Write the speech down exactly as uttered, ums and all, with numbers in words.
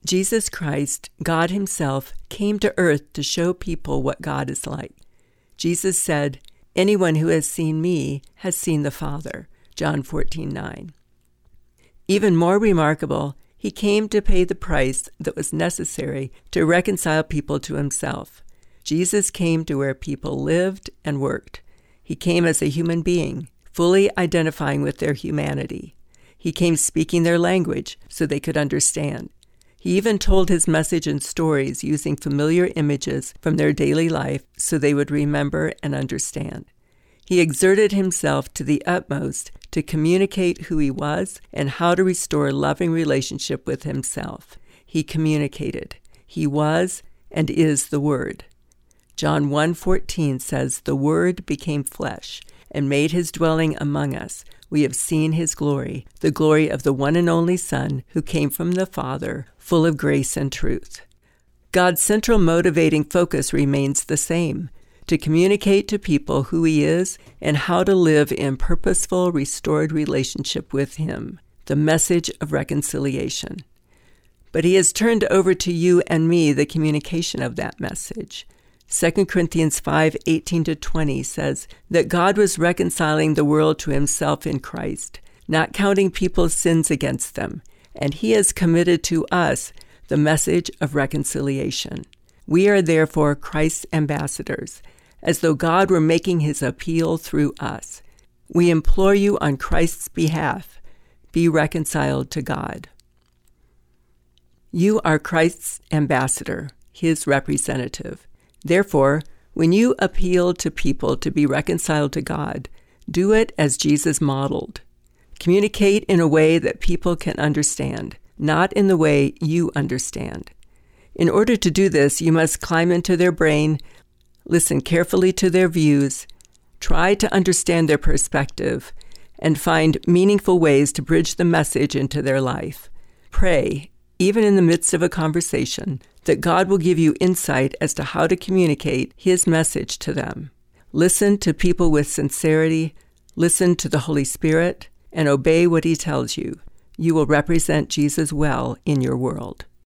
Jesus Christ, God himself, came to earth to show people what God is like. Jesus said, "Anyone who has seen me has seen the Father," John fourteen nine. Even more remarkable, he came to pay the price that was necessary to reconcile people to himself. Jesus came to where people lived and worked. He came as a human being, fully identifying with their humanity. He came speaking their language so they could understand. He even told his message in stories using familiar images from their daily life so they would remember and understand. He exerted himself to the utmost to communicate who he was and how to restore loving relationship with himself. He communicated. He was and is the Word. John one fourteen says, "The Word became flesh and made his dwelling among us. We have seen his glory, the glory of the one and only Son who came from the Father, full of grace and truth." God's central motivating focus remains the same: to communicate to people who he is and how to live in purposeful, restored relationship with him, the message of reconciliation. But he has turned over to you and me the communication of that message. Second Corinthians five eighteen to twenty says that God was reconciling the world to himself in Christ, not counting people's sins against them, and he has committed to us the message of reconciliation. We are therefore Christ's ambassadors, as though God were making his appeal through us. We implore you on Christ's behalf, be reconciled to God. You are Christ's ambassador, his representative. Therefore, when you appeal to people to be reconciled to God, do it as Jesus modeled. Communicate in a way that people can understand, not in the way you understand. In order to do this, you must climb into their brain, listen carefully to their views, try to understand their perspective, and find meaningful ways to bridge the message into their life. Pray, even in the midst of a conversation, that God will give you insight as to how to communicate his message to them. Listen to people with sincerity, listen to the Holy Spirit, and obey what he tells you. You will represent Jesus well in your world.